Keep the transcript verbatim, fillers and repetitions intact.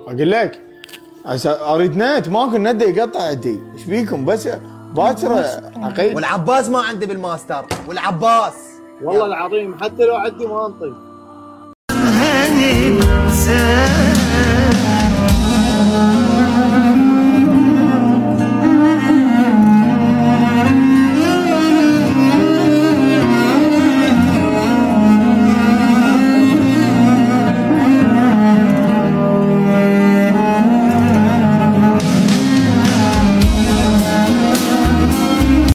اقول لك اريد نت، ماكو النت يقطع عندي، ايش بيكم بس باكر عقيل. والعباس ما عندي بالماستر، والعباس والله العظيم حتى لو عندي ما انطي.